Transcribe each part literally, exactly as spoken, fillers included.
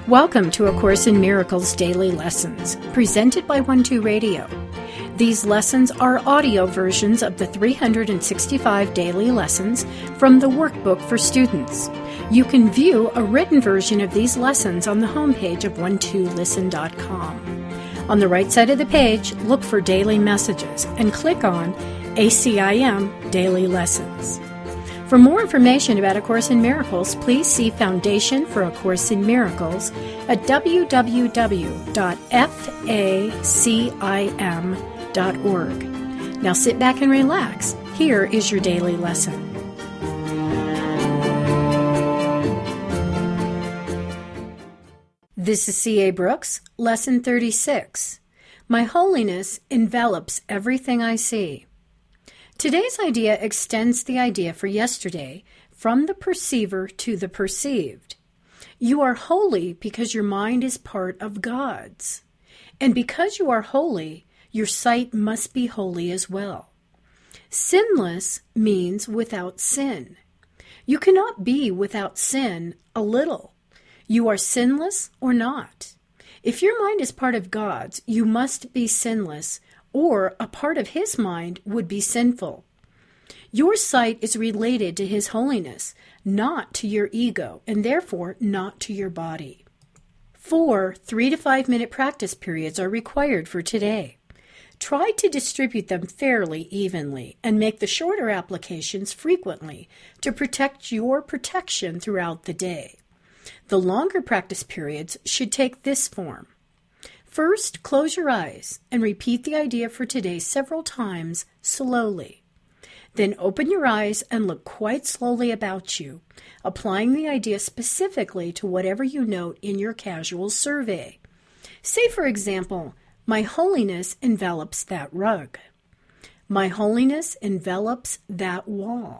Welcome to A Course in Miracles Daily Lessons, presented by One Two Radio. These lessons are audio versions of the three hundred sixty-five daily lessons from the workbook for students. You can view a written version of these lessons on the homepage of one two listen dot com. On the right side of the page, look for Daily Messages and click on A C I M Daily Lessons. For more information about A Course in Miracles, please see Foundation for A Course in Miracles at w w w dot facim dot org. Now sit back and relax. Here is your daily lesson. This is C A. Brooks, Lesson thirty-six. My holiness envelops everything I see. Today's idea extends the idea for yesterday from the perceiver to the perceived. You are holy because your mind is part of God's. And because you are holy, your sight must be holy as well. Sinless means without sin. You cannot be without sin a little. You are sinless or not. If your mind is part of God's, you must be sinless, or a part of His mind would be sinful. Your sight is related to His holiness, not to your ego, and therefore not to your body. Four three to five minute practice periods are required for today. Try to distribute them fairly evenly and make the shorter applications frequently to protect your protection throughout the day. The longer practice periods should take this form. First, close your eyes and repeat the idea for today several times slowly. Then open your eyes and look quite slowly about you, applying the idea specifically to whatever you note in your casual survey. Say, for example, my holiness envelops that rug. My holiness envelops that wall.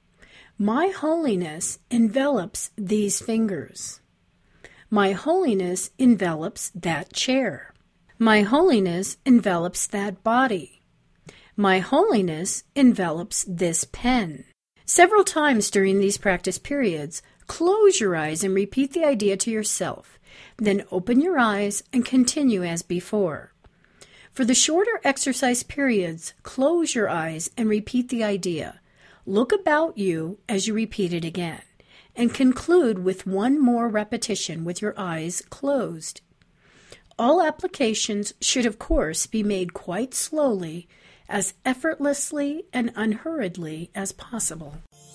My holiness envelops these fingers. My holiness envelops that chair. My holiness envelops that body. My holiness envelops this pen. Several times during these practice periods, close your eyes and repeat the idea to yourself. Then open your eyes and continue as before. For the shorter exercise periods, close your eyes and repeat the idea. Look about you as you repeat it again, and conclude with one more repetition with your eyes closed. All applications should, of course, be made quite slowly, as effortlessly and unhurriedly as possible.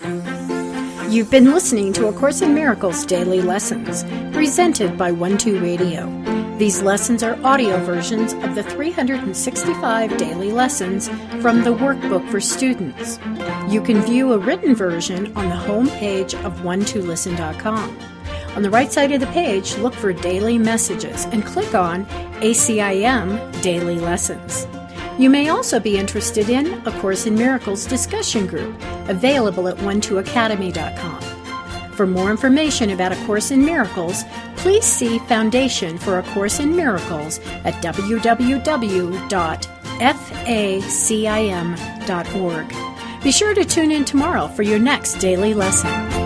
You've been listening to A Course in Miracles Daily Lessons, presented by One Two Radio. These lessons are audio versions of the three hundred sixty-five daily lessons from the workbook for students. You can view a written version on the home page of one two listen dot com. On the right side of the page, look for Daily Messages and click on A C I M Daily Lessons. You may also be interested in A Course in Miracles discussion group, available at one two academy dot com. For more information about A Course in Miracles, please see Foundation for A Course in Miracles at w w w dot facim dot org. Be sure to tune in tomorrow for your next daily lesson.